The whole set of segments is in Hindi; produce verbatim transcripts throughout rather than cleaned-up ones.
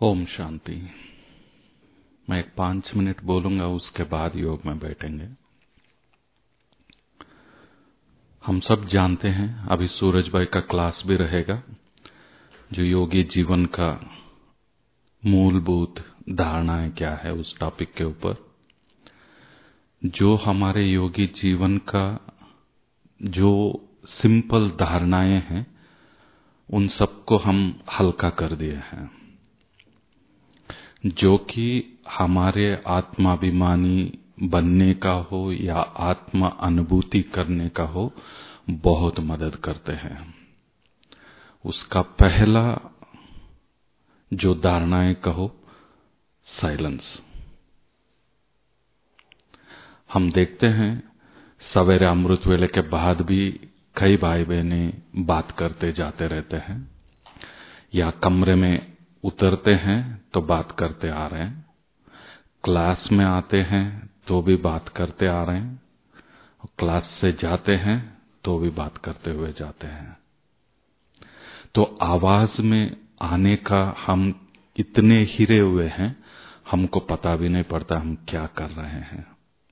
ओम शांति। मैं एक पांच मिनट बोलूंगा, उसके बाद योग में बैठेंगे। हम सब जानते हैं, अभी सूरज भाई का क्लास भी रहेगा जो योगी जीवन का मूलभूत धारणाएं क्या है उस टॉपिक के ऊपर। जो हमारे योगी जीवन का जो सिंपल धारणाएं हैं उन सबको हम हल्का कर दिए हैं, जो कि हमारे आत्माभिमानी बनने का हो या आत्मा अनुभूति करने का हो, बहुत मदद करते हैं। उसका पहला जो धारणाएं कहो, साइलेंस। हम देखते हैं सवेरे अमृत वेले के बाद भी कई भाई बहनें बात करते जाते रहते हैं, या कमरे में उतरते हैं तो बात करते आ रहे हैं, क्लास में आते हैं तो भी बात करते आ रहे हैं, क्लास से जाते हैं तो भी बात करते हुए जाते हैं। तो आवाज में आने का हम इतने हिरे हुए हैं, हमको पता भी नहीं पड़ता हम क्या कर रहे हैं।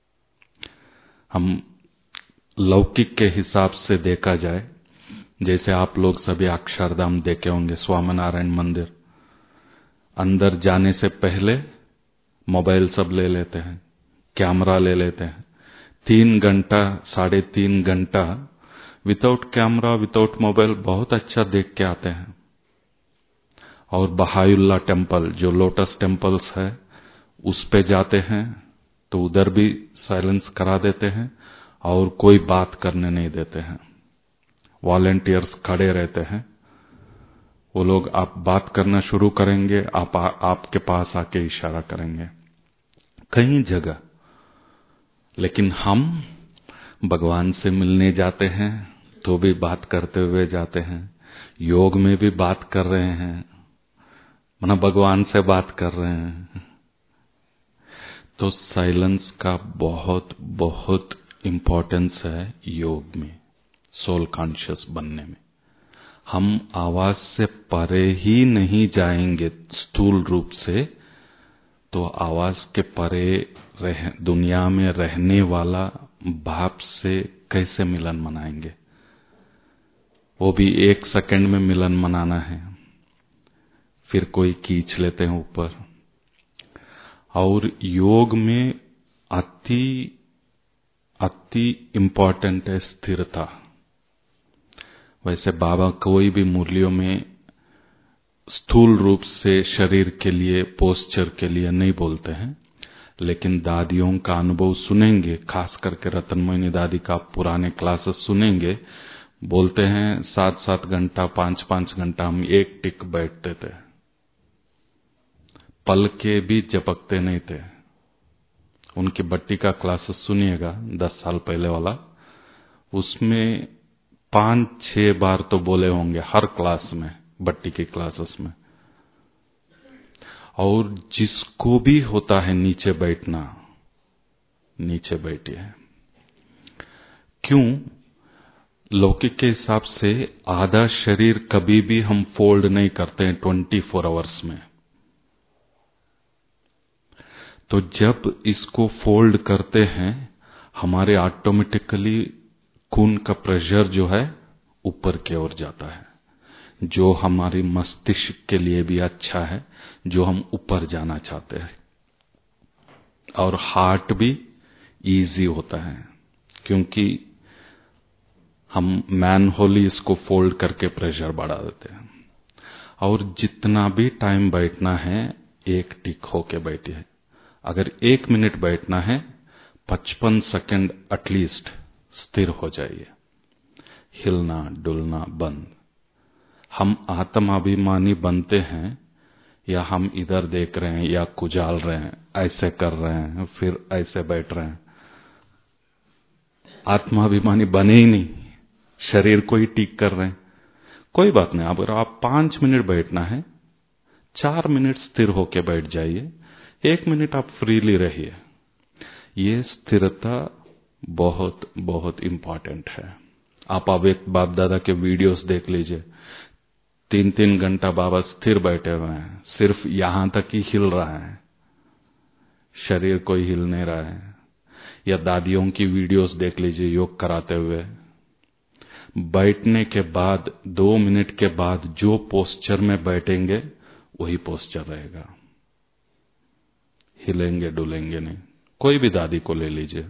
हम लौकिक के हिसाब से देखा जाए, जैसे आप लोग सभी अक्षरधाम देखे होंगे, स्वामीनारायण मंदिर, अंदर जाने से पहले मोबाइल सब ले लेते हैं, कैमरा ले लेते हैं, तीन घंटा साढ़े तीन घंटा विदाउट कैमरा विदाउट मोबाइल बहुत अच्छा देख के आते हैं। और बहायुल्ला टेम्पल, जो लोटस टेम्पल्स है, उस पे जाते हैं तो उधर भी साइलेंस करा देते हैं और कोई बात करने नहीं देते हैं। वॉलंटियर्स खड़े रहते हैं, वो लोग आप बात करना शुरू करेंगे, आप आ, आपके पास आके इशारा करेंगे कई जगह। लेकिन हम भगवान से मिलने जाते हैं तो भी बात करते हुए जाते हैं, योग में भी बात कर रहे हैं, माना भगवान से बात कर रहे हैं। तो साइलेंस का बहुत बहुत इम्पोर्टेंस है योग में, सोल कॉन्शियस बनने में। हम आवाज से परे ही नहीं जाएंगे स्थूल रूप से, तो आवाज के परे रह, दुनिया में रहने वाला बाप से कैसे मिलन मनाएंगे? वो भी एक सेकंड में मिलन मनाना है, फिर कोई खींच लेते हैं ऊपर। और योग में अति अति इम्पोर्टेंट है स्थिरता। वैसे बाबा कोई भी मुरलियों में स्थूल रूप से शरीर के लिए, पोस्चर के लिए नहीं बोलते हैं, लेकिन दादियों का अनुभव सुनेंगे, खास करके रतनमोहिनी दादी का पुराने क्लासेस सुनेंगे, बोलते हैं सात सात घंटा पांच पांच घंटा हम एक टिक बैठते थे, पल के भी झपकते नहीं थे। उनकी बट्टी का क्लासेस सुनिएगा, दस साल पहले वाला, उसमें पांच छह बार तो बोले होंगे हर क्लास में, बट्टी की क्लासेस में। और जिसको भी होता है नीचे बैठना, नीचे बैठिए। क्यों? लौकिक के हिसाब से आधा शरीर कभी भी हम फोल्ड नहीं करते हैं ट्वेंटी फोर आवर्स में। तो जब इसको फोल्ड करते हैं, हमारे ऑटोमेटिकली खून का प्रेशर जो है ऊपर की ओर जाता है, जो हमारी मस्तिष्क के लिए भी अच्छा है, जो हम ऊपर जाना चाहते हैं। और हार्ट भी इजी होता है, क्योंकि हम मैनहोली इसको फोल्ड करके प्रेशर बढ़ा देते हैं। और जितना भी टाइम बैठना है, एक टिक होके बैठिए। अगर एक मिनट बैठना है, पचपन सेकंड एटलीस्ट स्थिर हो जाइए, हिलना डुलना बंद। हम आत्माभिमानी बनते हैं, या हम इधर देख रहे हैं या कुजाल रहे हैं, ऐसे कर रहे हैं, फिर ऐसे बैठ रहे हैं, आत्माभिमानी बने ही नहीं, शरीर को ही ठीक कर रहे हैं। कोई बात नहीं, अगर आप पांच मिनट बैठना है, चार मिनट स्थिर होके बैठ जाइए, एक मिनट आप फ्रीली रहिए। ये स्थिरता बहुत बहुत इंपॉर्टेंट है। आप अब एक बाप दादा के वीडियोस देख लीजिए, तीन तीन घंटा बाबा स्थिर बैठे हुए हैं, सिर्फ यहां तक ही हिल रहा है, शरीर कोई हिल नहीं रहा है। या दादियों की वीडियोस देख लीजिए योग कराते हुए, बैठने के बाद दो मिनट के बाद जो पोस्चर में बैठेंगे वही पोस्चर रहेगा, हिलेंगे डुलेंगे नहीं। कोई भी दादी को ले लीजिए,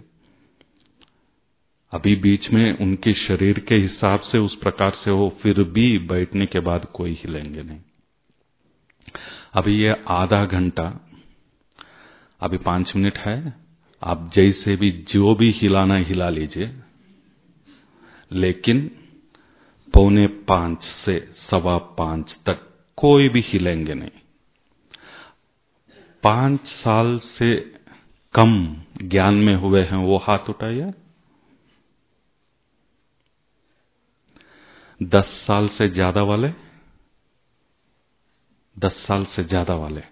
अभी बीच में उनके शरीर के हिसाब से उस प्रकार से हो, फिर भी बैठने के बाद कोई हिलेंगे नहीं। अभी ये आधा घंटा, अभी पांच मिनट है, आप जैसे भी जो भी हिलाना हिला लीजिए, लेकिन पौने पांच से सवा पांच तक कोई भी हिलेंगे नहीं। पांच साल से कम ज्ञान में हुए हैं वो हाथ उठाइए। दस साल से ज्यादा वाले, दस साल से ज्यादा वाले,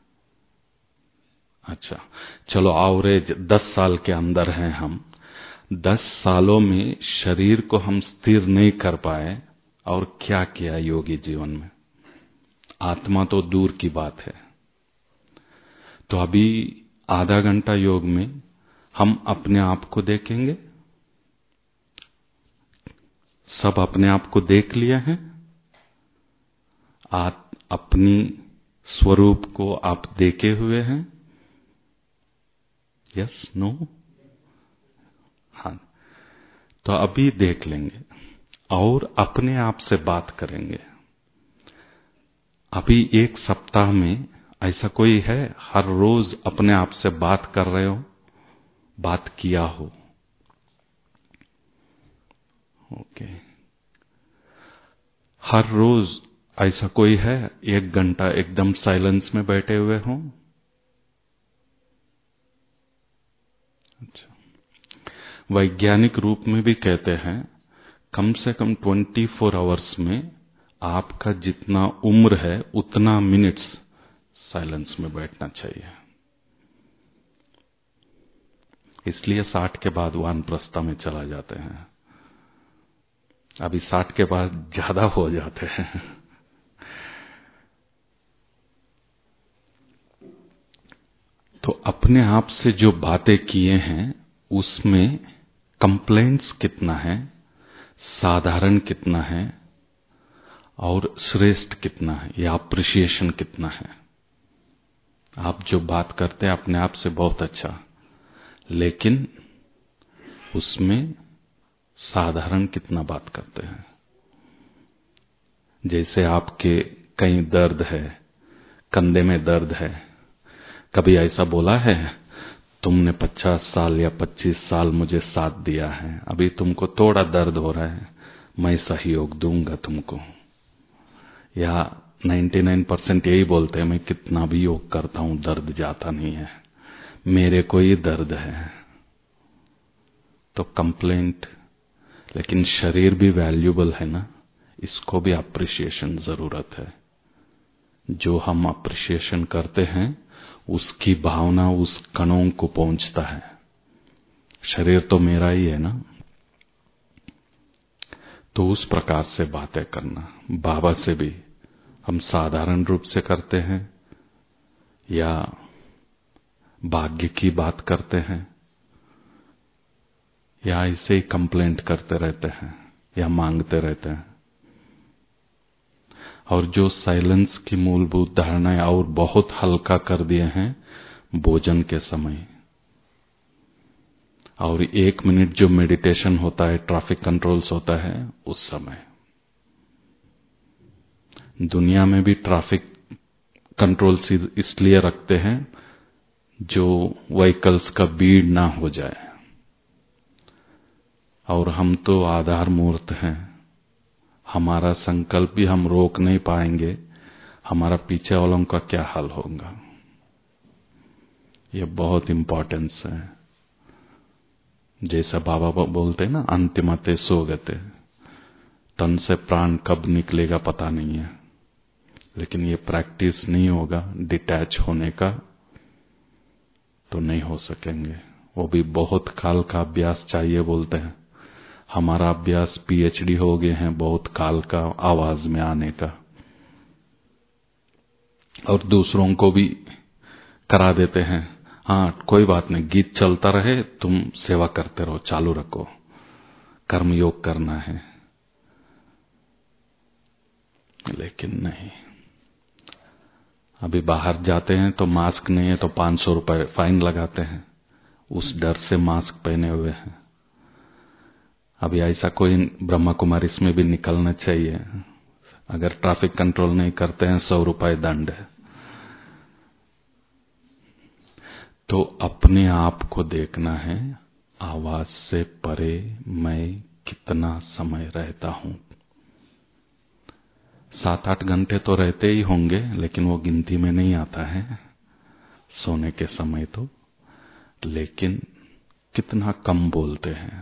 अच्छा चलो एवरेज दस साल के अंदर हैं हम। दस सालों में शरीर को हम स्थिर नहीं कर पाए और क्या किया योगी जीवन में, आत्मा तो दूर की बात है। तो अभी आधा घंटा योग में हम अपने आप को देखेंगे, सब अपने आप को देख लिए हैं, आप अपनी स्वरूप को आप देखे हुए हैं, यस नो, हाँ। तो अभी देख लेंगे और अपने आप से बात करेंगे। अभी एक सप्ताह में ऐसा कोई है हर रोज अपने आप से बात कर रहे हो, बात किया हो? ओके। हर रोज ऐसा कोई है एक घंटा एकदम साइलेंस में बैठे हुए हो? अच्छा। वैज्ञानिक रूप में भी कहते हैं कम से कम चौबीस आवर्स में आपका जितना उम्र है उतना मिनट्स साइलेंस में बैठना चाहिए। इसलिए साठ के बाद वानप्रस्थ में चला जाते हैं, अभी साठ के बाद ज्यादा हो जाते हैं। तो अपने आप से जो बातें किए हैं उसमें कंप्लेंट्स कितना है, साधारण कितना है और श्रेष्ठ कितना है, या अप्रिशिएशन कितना है। आप जो बात करते हैं अपने आप से बहुत अच्छा, लेकिन उसमें साधारण कितना बात करते हैं। जैसे आपके कहीं दर्द है, कंधे में दर्द है, कभी ऐसा बोला है तुमने पचास साल या पच्चीस साल मुझे साथ दिया है, अभी तुमको थोड़ा दर्द हो रहा है, मैं सहयोग दूंगा तुमको? या निन्यानवे परसेंट यही बोलते हैं मैं कितना भी योग करता हूं दर्द जाता नहीं है, मेरे को ही दर्द है। तो कंप्लेंट, लेकिन शरीर भी वैल्यूबल है ना, इसको भी अप्रिशिएशन जरूरत है। जो हम अप्रिशिएशन करते हैं उसकी भावना उस कणों को पहुंचता है। शरीर तो मेरा ही है ना। तो उस प्रकार से बातें करना, बाबा से भी हम साधारण रूप से करते हैं या भाग्य की बात करते हैं या ऐसे ही कंप्लेंट करते रहते हैं या मांगते रहते हैं। और जो साइलेंस की मूलभूत धारणाएं और बहुत हल्का कर दिए हैं भोजन के समय, और एक मिनट जो मेडिटेशन होता है, ट्रैफिक कंट्रोल्स होता है उस समय। दुनिया में भी ट्रैफिक कंट्रोल्स इसलिए रखते हैं जो व्हीकल्स का भीड़ ना हो जाए। और हम तो आधार मूर्त हैं, हमारा संकल्प भी हम रोक नहीं पाएंगे, हमारा पीछे वालों का क्या हाल होगा। ये बहुत इंपॉर्टेंस है। जैसा बाबा बोलते हैं ना, अंतिमते सोगते, तन से प्राण कब निकलेगा पता नहीं है, लेकिन ये प्रैक्टिस नहीं होगा डिटैच होने का तो नहीं हो सकेंगे। वो भी बहुत काल का अभ्यास चाहिए बोलते हैं। हमारा अभ्यास पीएचडी हो गए हैं बहुत काल का आवाज में आने का, और दूसरों को भी करा देते हैं। हाँ कोई बात नहीं, गीत चलता रहे, तुम सेवा करते रहो, चालू रखो, कर्मयोग करना है। लेकिन नहीं, अभी बाहर जाते हैं तो मास्क नहीं है तो पांच सौ रुपए फाइन लगाते हैं, उस डर से मास्क पहने हुए हैं। अभी ऐसा कोई ब्रह्मा कुमारी इसमें भी निकलना चाहिए, अगर ट्रैफिक कंट्रोल नहीं करते हैं सौ रुपए दंड है। तो अपने आप को देखना है, आवाज से परे मैं कितना समय रहता हूं। सात आठ घंटे तो रहते ही होंगे, लेकिन वो गिनती में नहीं आता है सोने के समय तो। लेकिन कितना कम बोलते हैं।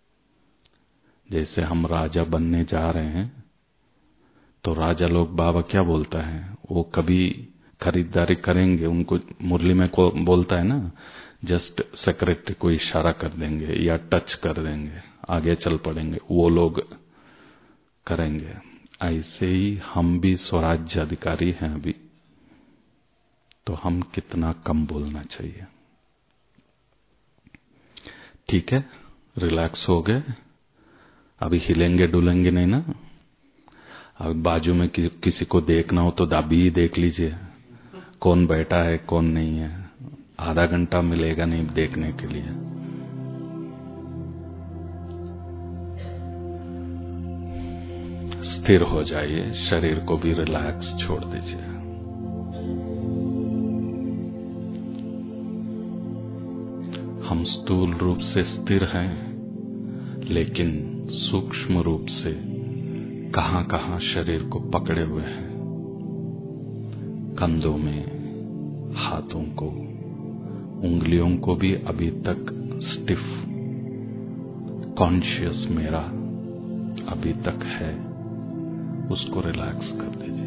जैसे हम राजा बनने जा रहे हैं तो राजा लोग बाबा क्या बोलता है, वो कभी खरीदारी करेंगे, उनको मुरली में को बोलता है ना, जस्ट सेक्रेटरी को इशारा कर देंगे या टच कर देंगे, आगे चल पड़ेंगे, वो लोग करेंगे। ऐसे ही हम भी स्वराज्य अधिकारी हैं अभी, तो हम कितना कम बोलना चाहिए। ठीक है, रिलैक्स हो गए, अभी हिलेंगे डुलेंगे नहीं ना। अब बाजू में कि, किसी को देखना हो तो दाबी ही देख लीजिए, कौन बैठा है कौन नहीं है। आधा घंटा मिलेगा नहीं देखने के लिए। स्थिर हो जाइए, शरीर को भी रिलैक्स छोड़ दीजिए। हम स्थूल रूप से स्थिर हैं, लेकिन सूक्ष्म रूप से कहां कहां शरीर को पकड़े हुए हैं। कंधों में, हाथों को, उंगलियों को भी अभी तक स्टिफ, कॉन्शियस मेरा अभी तक है, उसको रिलैक्स कर दीजिए।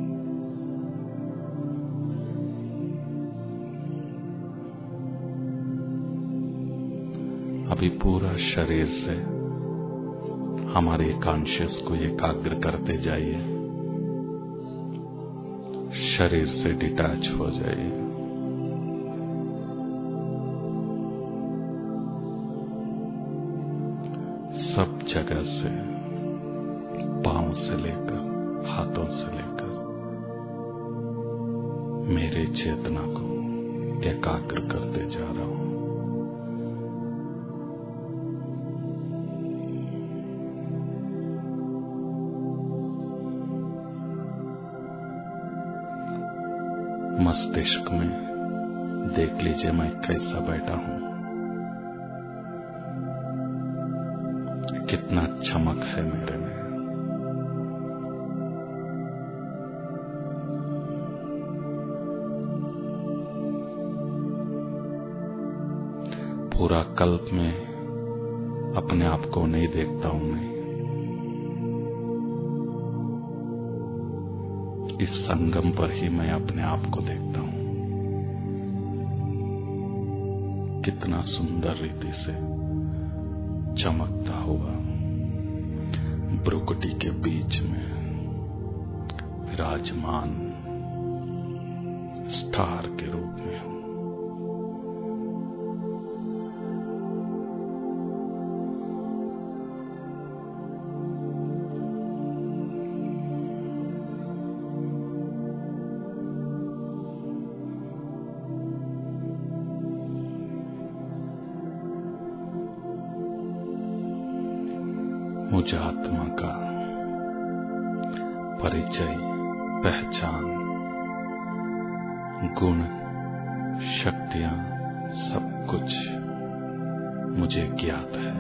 अभी पूरा शरीर से हमारे कॉन्शियस को एकाग्र करते जाइए, शरीर से डिटैच हो जाइए। सब जगह से, पांव से लेकर हाथों से लेकर मेरे चेतना को एकाग्र करते जा रहा हूं। मस्तिष्क में देख लीजिए मैं कैसा बैठा हूं, कितना चमक है मेरे में। पूरा कल्प में अपने आप को नहीं देखता हूं मैं, इस संगम पर ही मैं अपने आप को देखता हूं। कितना सुंदर रीति से चमकता हुआ भ्रुकुटी के बीच में विराजमान स्टार के रूप में हूं। मुझ आत्मा का परिचय, पहचान, गुण, शक्तियां, सब कुछ मुझे ज्ञात है।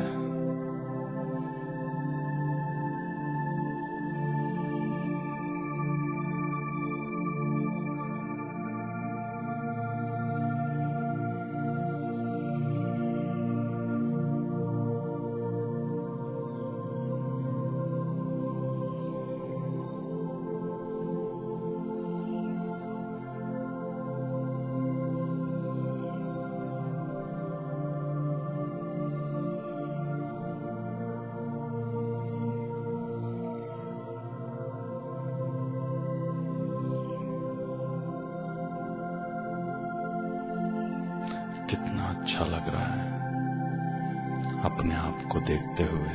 कितना अच्छा लग रहा है अपने आप को देखते हुए।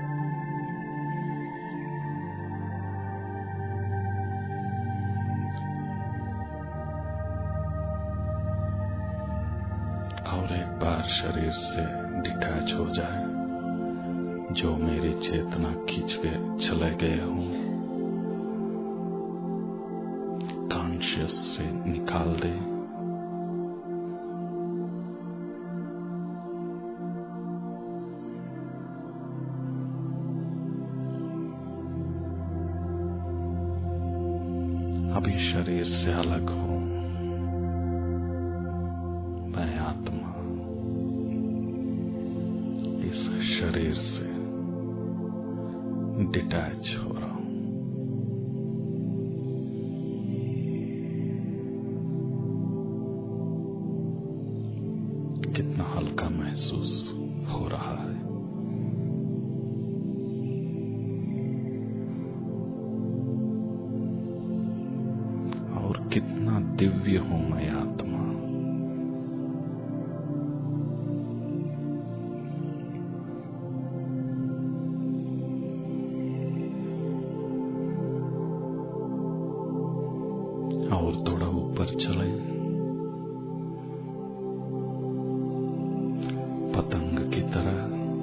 और एक बार शरीर से डिटैच हो जाए, जो मेरी चेतना खींच के चले गए हों, कॉन्शियस से निकाल दे। अभी शरीर से अलग हो, मैं आत्मा इस शरीर से डिटैच हो रहा हूं। कितना हल्का महसूस हो रहा है। और कितना दिव्य हूं मैं आत्मा। और थोड़ा ऊपर चले, पतंग की तरह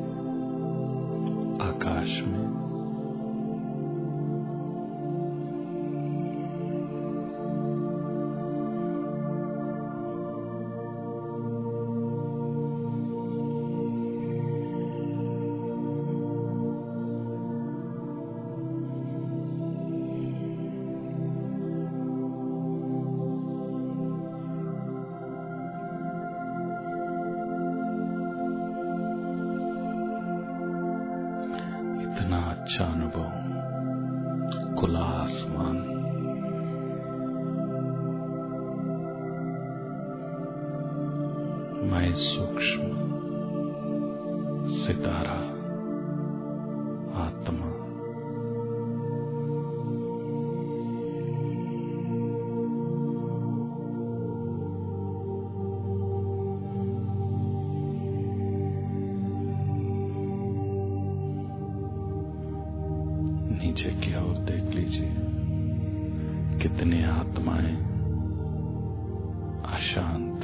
आकाश में। इतना अच्छा अनुभव, खुला आसमान, मैं सूक्ष्म सितारा आत्मा। नीचे की ओर देख लीजिए, कितनी आत्माएं अशांत,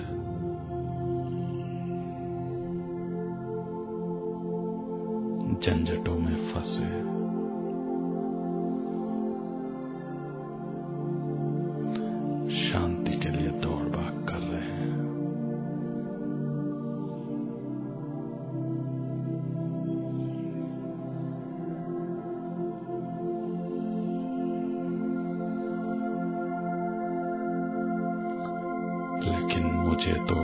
झंझटों में फंसे, शांति के लिए दौड़ भाग कर रहे हैं। लेकिन मुझे तो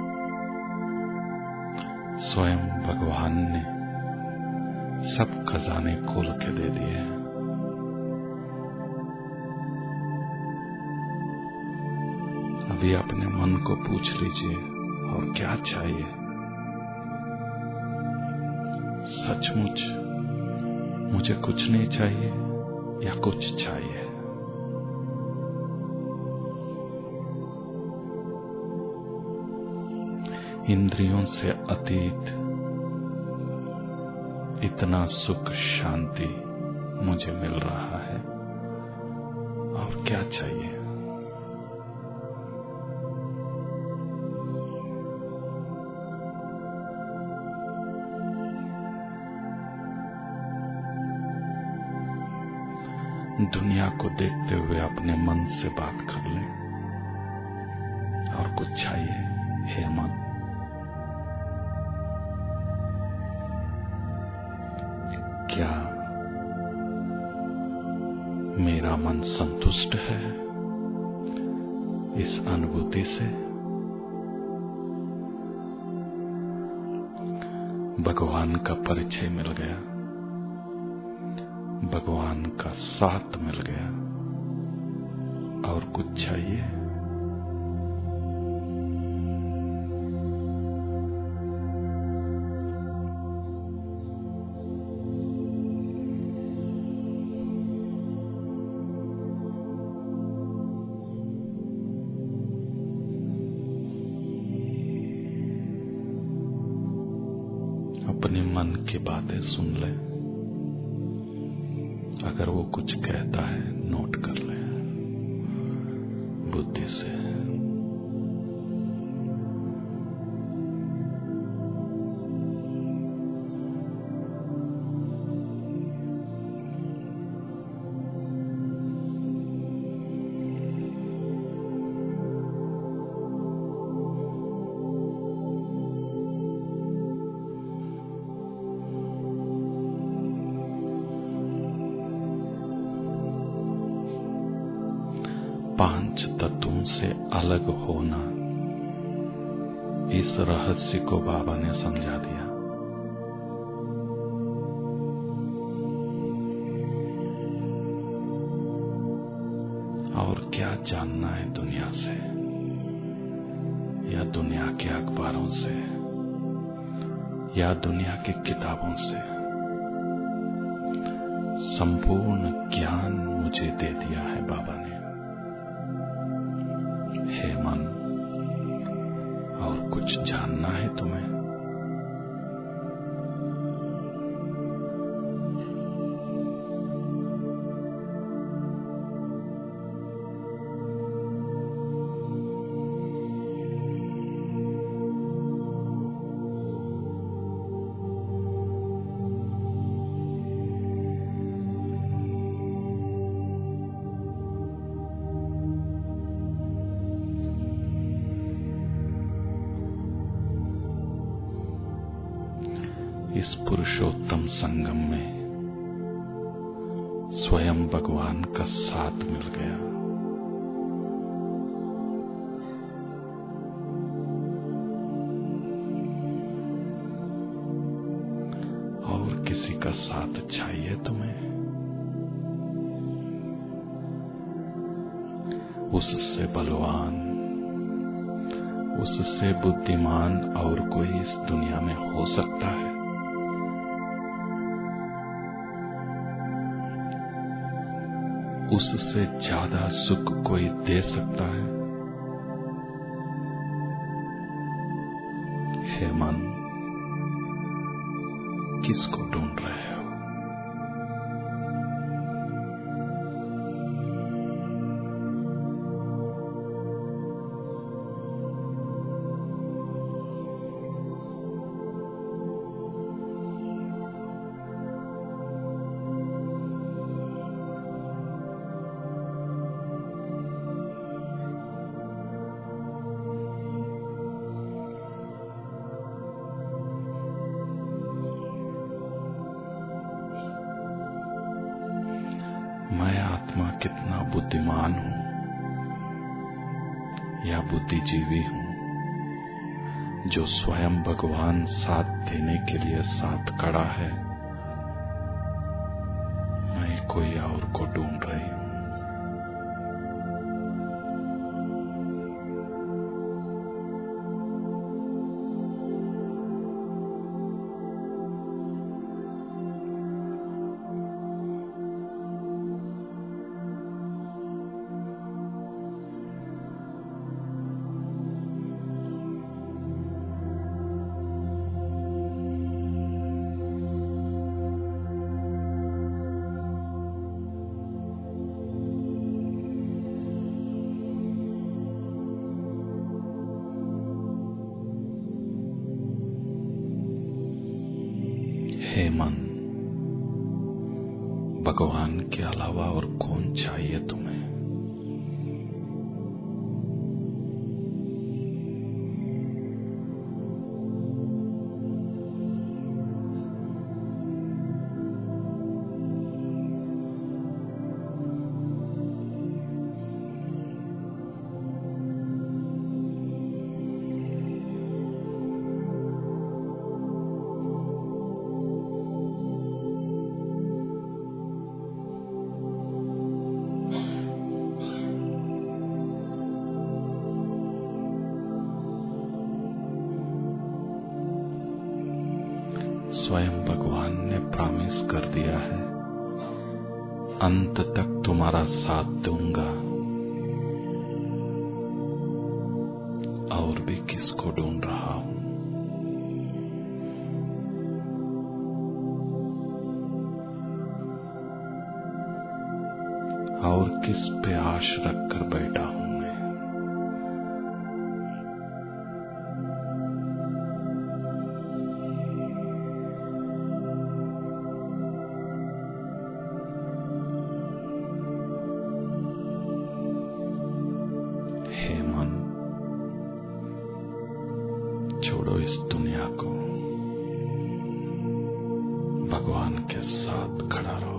स्वयं भगवान ने सब खजाने खोल के दे दिए। अभी अपने मन को पूछ लीजिए, और क्या चाहिए? सचमुच मुझे कुछ नहीं चाहिए या कुछ चाहिए? इंद्रियों से अतीत इतना सुख शांति मुझे मिल रहा है, और क्या चाहिए? दुनिया को देखते हुए अपने मन से बात कर लें, और कुछ चाहिए हे मन? क्या मेरा मन संतुष्ट है इस अनुभूति से? भगवान का परिचय मिल गया, भगवान का साथ मिल गया, और कुछ चाहिए? अपने मन की बातें सुन ले। अगर वो कुछ कहता है नोट कर ले बुद्धि से। पांच तत्वों से अलग होना, इस रहस्य को बाबा ने समझा दिया। और क्या जानना है दुनिया से या दुनिया के अखबारों से या दुनिया की किताबों से? संपूर्ण ज्ञान मुझे दे दिया है बाबा ने। हे मन, और कुछ जानना है तुम्हें? इस पुरुषोत्तम संगम में स्वयं भगवान का साथ मिल गया। और किसी का साथ चाहिए तुम्हें? उससे बलवान, उससे बुद्धिमान और कोई इस दुनिया में हो सकता है? उससे ज्यादा सुख कोई दे सकता है? हे मन, किसको ढूंढ रहे हो? मैं आत्मा कितना बुद्धिमान हूं या बुद्धिजीवी हूं, जो स्वयं भगवान साथ देने के लिए साथ खड़ा है। मैं कोई और को ढूंढ रही हूं। हे मन, भगवान के अलावा और कौन चाहिए तुम्हें? स्वयं भगवान ने प्रॉमिस कर दिया है, अंत तक तुम्हारा साथ दूंगा। और भी किसको ढूंढ रहा हूं? किस पे आश रखकर बैठा हूं मैं। हे मन, छोड़ो इस दुनिया को, भगवान के साथ खड़ा रहो।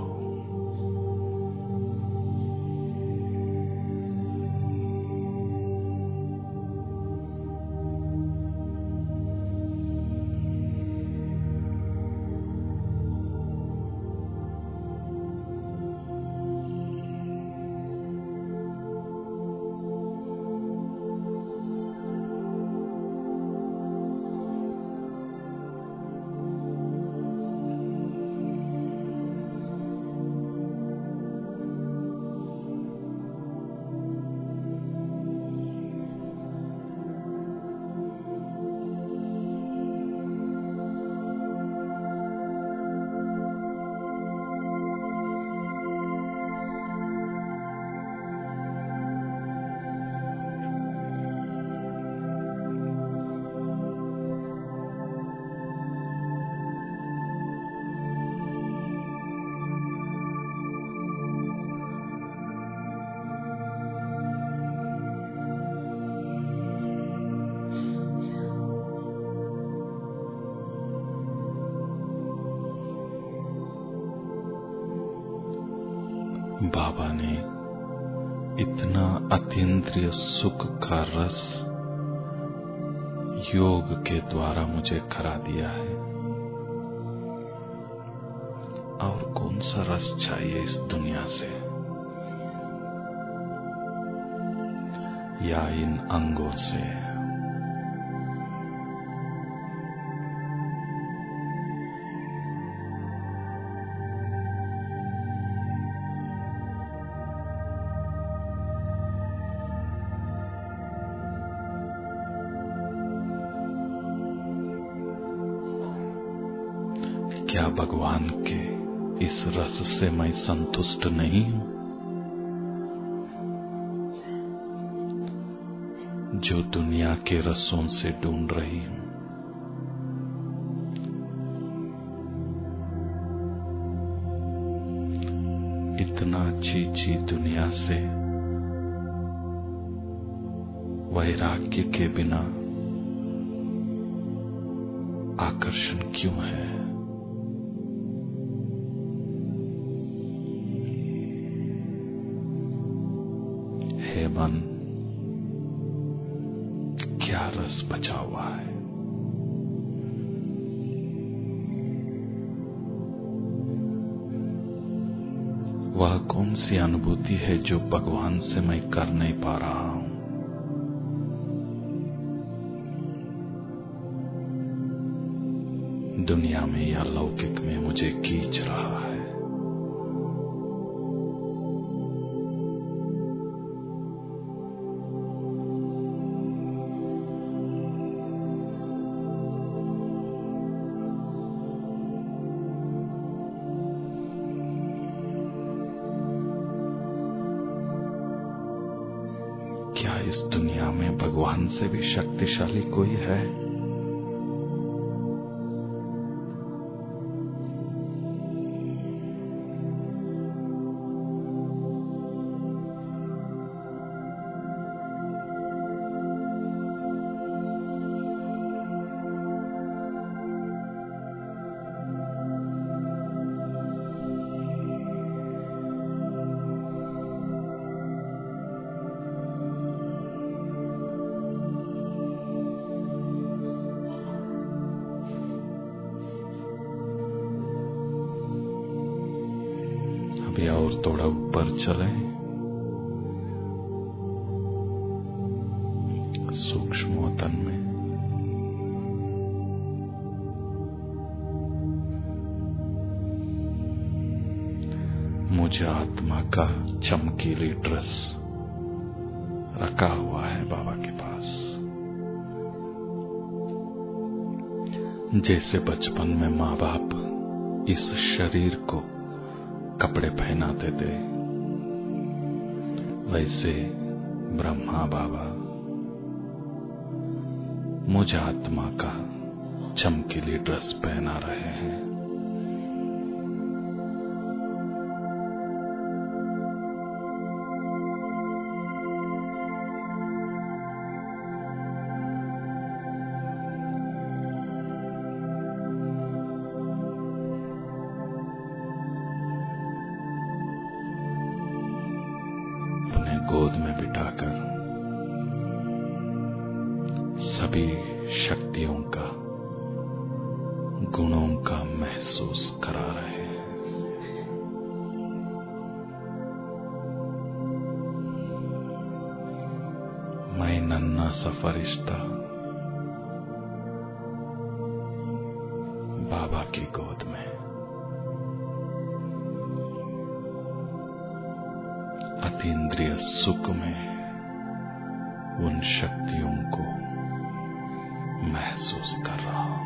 बाबा ने इतना अतीन्द्रिय सुख का रस योग के द्वारा मुझे करा दिया है, और कौन सा रस चाहिए इस दुनिया से या इन अंगों से। क्या भगवान के इस रस से मैं संतुष्ट नहीं हूं, जो दुनिया के रसों से ढूंढ रही हूं। इतना चीची दुनिया से वैराग्य के बिना आकर्षण क्यों है। हे मन, क्या रस बचा हुआ है। वह कौन सी अनुभूति है जो भगवान से मैं कर नहीं पा रहा हूं। दुनिया में या लौकिक में मुझे खींच रहा है। क्या इस दुनिया में भगवान से भी शक्तिशाली कोई है। अभी और थोड़ा ऊपर चले, सूक्ष्म तन में। मुझे आत्मा का चमकीली ड्रेस रखा हुआ है बाबा के पास। जैसे बचपन में माँ बाप इस शरीर को कपड़े पहनाते थे, वैसे ब्रह्मा बाबा मुझ आत्मा का चमकीली ड्रेस पहना रहे हैं। गोद में बिठाकर सभी शक्तियों का, गुणों का महसूस करा रहे हैं। मैं नन्हा सा फरिश्ता बाबा की गोद में अतीन्द्रिय सुख में उन शक्तियों को महसूस कर रहा हूं।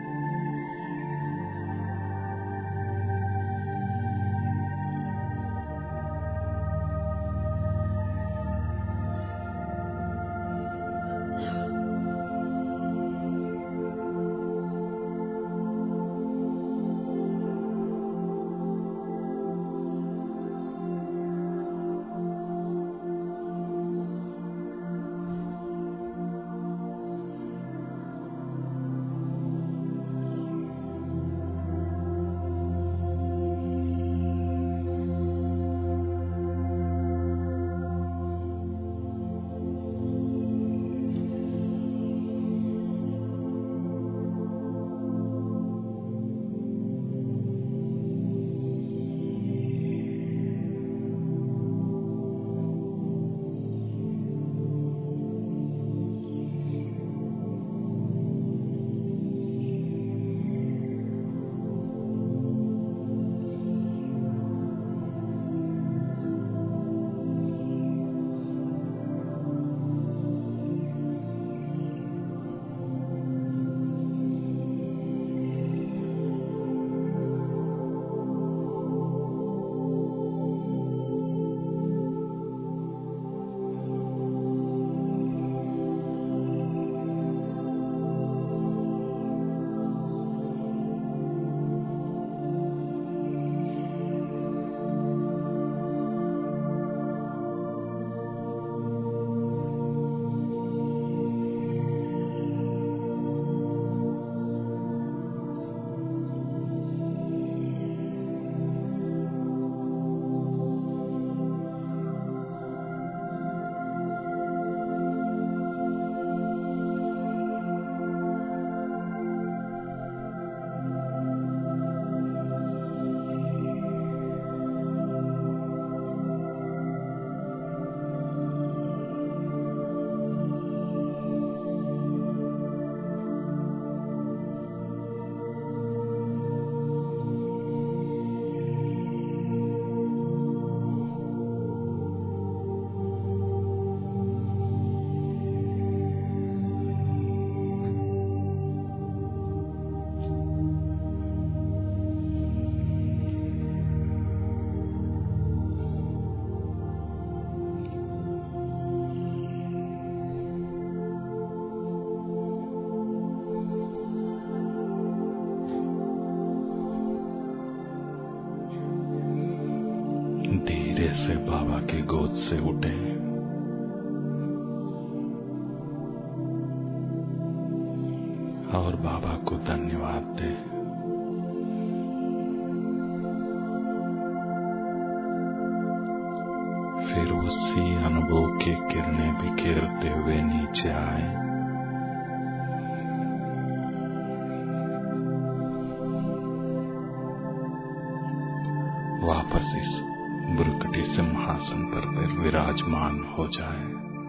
से बाबा की गोद से उठे और बाबा को धन्यवाद दे। फिर उसी अनुभव की किरणें बिखेरते हुए नीचे आए। वापस इस बुरकटी सिंहासन पर फिर विराजमान हो जाए।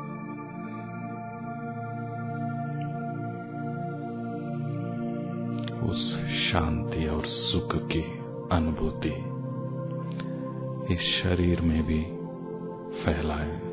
उस शांति और सुख की अनुभूति इस शरीर में भी फैलाए।